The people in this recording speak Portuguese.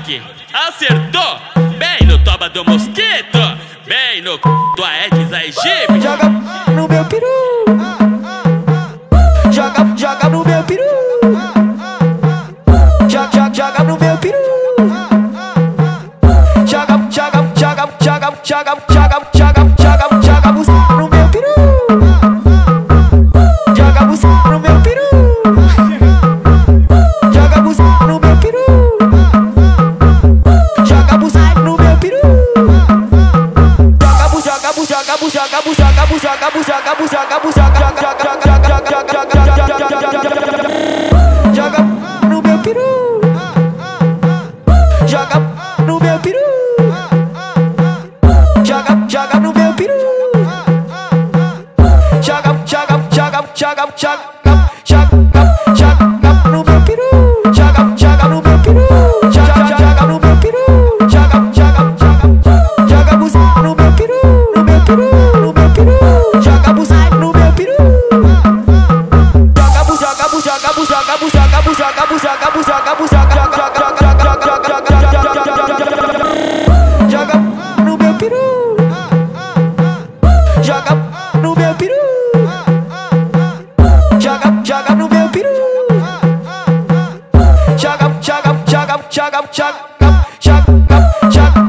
King. Acertou, bem no toba do mosquito, bem no do Aedes aegypti. Joga no meu peru, joga no meu peru, joga no meu peru, joga no meu peru, joga no meu peru, joga no meu peru, joga no meu peru, joga no meu peru, joga no meu peru, joga no meu peru, joga no meu peru, joga no meu peru, joga no meu peru, joga no meu peru, no meu peru, no meu peru, joga no meu peru, joga no meu peru, joga no meu peru, joga no meu peru, joga